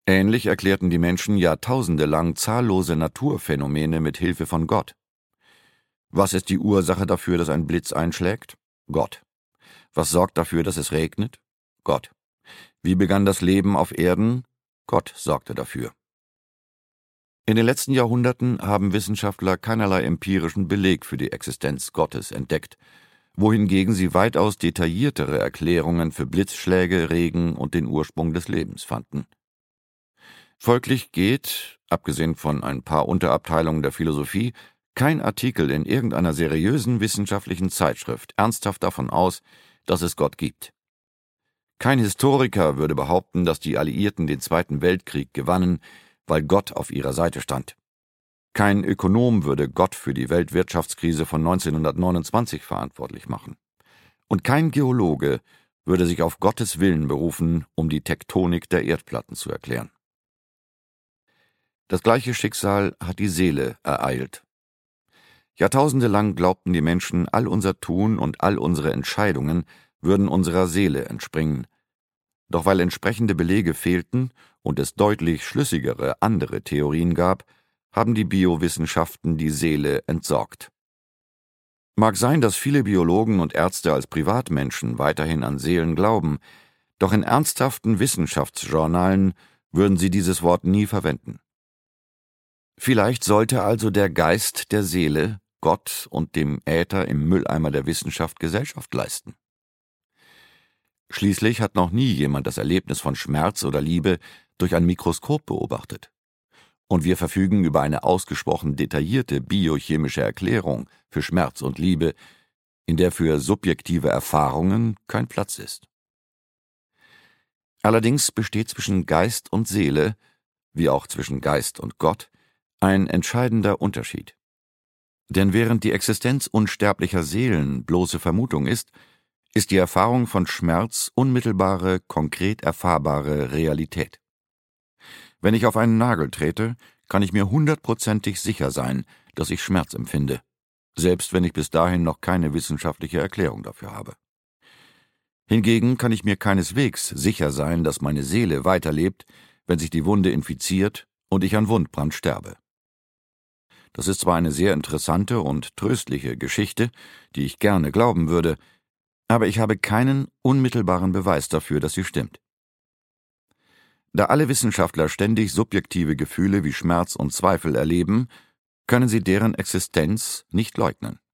Ähnlich erklärten die Menschen Jahrtausende lang zahllose Naturphänomene mit Hilfe von Gott. Was ist die Ursache dafür, dass ein Blitz einschlägt? Gott. Was sorgt dafür, dass es regnet? Gott. Wie begann das Leben auf Erden? Gott sorgte dafür. In den letzten Jahrhunderten haben Wissenschaftler keinerlei empirischen Beleg für die Existenz Gottes entdeckt, wohingegen sie weitaus detailliertere Erklärungen für Blitzschläge, Regen und den Ursprung des Lebens fanden. Folglich geht, abgesehen von ein paar Unterabteilungen der Philosophie, kein Artikel in irgendeiner seriösen wissenschaftlichen Zeitschrift ernsthaft davon aus, dass es Gott gibt. Kein Historiker würde behaupten, dass die Alliierten den Zweiten Weltkrieg gewannen, weil Gott auf ihrer Seite stand. Kein Ökonom würde Gott für die Weltwirtschaftskrise von 1929 verantwortlich machen. Und kein Geologe würde sich auf Gottes Willen berufen, um die Tektonik der Erdplatten zu erklären. Das gleiche Schicksal hat die Seele ereilt. Jahrtausende lang glaubten die Menschen, all unser Tun und all unsere Entscheidungen würden unserer Seele entspringen. Doch weil entsprechende Belege fehlten und es deutlich schlüssigere andere Theorien gab, haben die Biowissenschaften die Seele entsorgt. Mag sein, dass viele Biologen und Ärzte als Privatmenschen weiterhin an Seelen glauben, doch in ernsthaften Wissenschaftsjournalen würden sie dieses Wort nie verwenden. Vielleicht sollte also der Geist der Seele Gott und dem Äther im Mülleimer der Wissenschaft Gesellschaft leisten. Schließlich hat noch nie jemand das Erlebnis von Schmerz oder Liebe durch ein Mikroskop beobachtet. Und wir verfügen über eine ausgesprochen detaillierte biochemische Erklärung für Schmerz und Liebe, in der für subjektive Erfahrungen kein Platz ist. Allerdings besteht zwischen Geist und Seele, wie auch zwischen Geist und Gott, ein entscheidender Unterschied. Denn während die Existenz unsterblicher Seelen bloße Vermutung ist die Erfahrung von Schmerz unmittelbare, konkret erfahrbare Realität. Wenn ich auf einen Nagel trete, kann ich mir 100%ig sicher sein, dass ich Schmerz empfinde, selbst wenn ich bis dahin noch keine wissenschaftliche Erklärung dafür habe. Hingegen kann ich mir keineswegs sicher sein, dass meine Seele weiterlebt, wenn sich die Wunde infiziert und ich an Wundbrand sterbe. Das ist zwar eine sehr interessante und tröstliche Geschichte, die ich gerne glauben würde, aber ich habe keinen unmittelbaren Beweis dafür, dass sie stimmt. Da alle Wissenschaftler ständig subjektive Gefühle wie Schmerz und Zweifel erleben, können sie deren Existenz nicht leugnen.